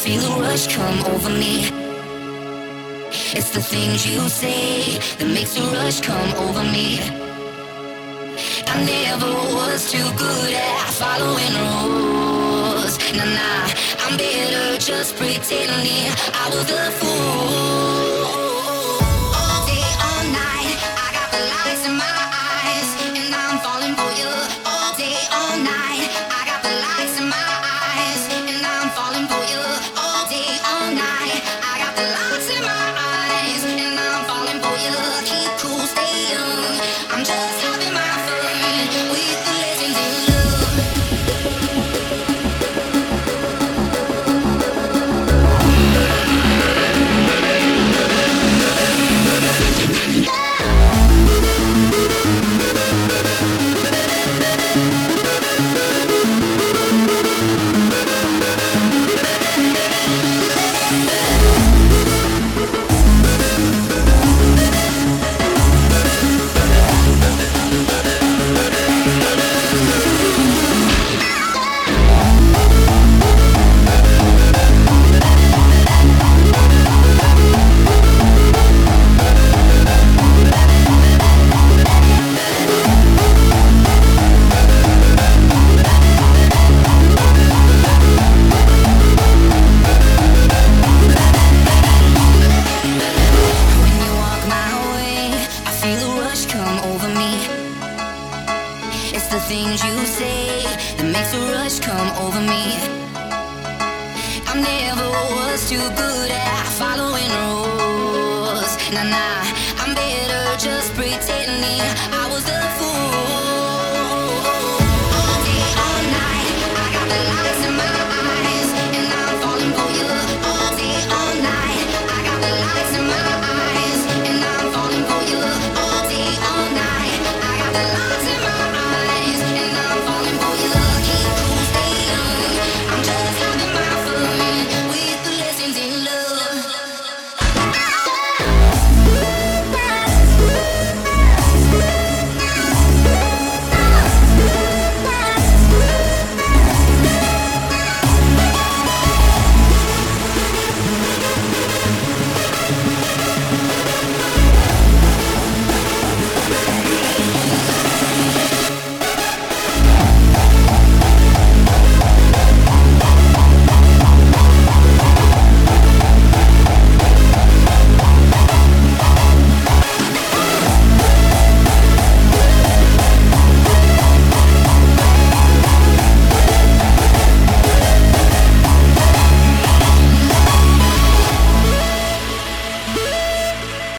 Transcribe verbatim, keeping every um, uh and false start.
feel a rush come over me. It's the things you say that makes a rush come over me. I never was too good at following rules. Nah, nah, I'm better just pretending I was the fool. All day, all night, I got the lights in my eyes, and I'm falling for you. All day, all night, I got the lights in my eyes, and I'm falling for you. All day, all night, I got the lights in my eyes, and I'm falling for you. Keep cool, stay young. I'm just having my fun with the legends in love. Things you say that makes a rush come over me. I never was too good at following rules. Nah, nah, I'm better just pretending I was the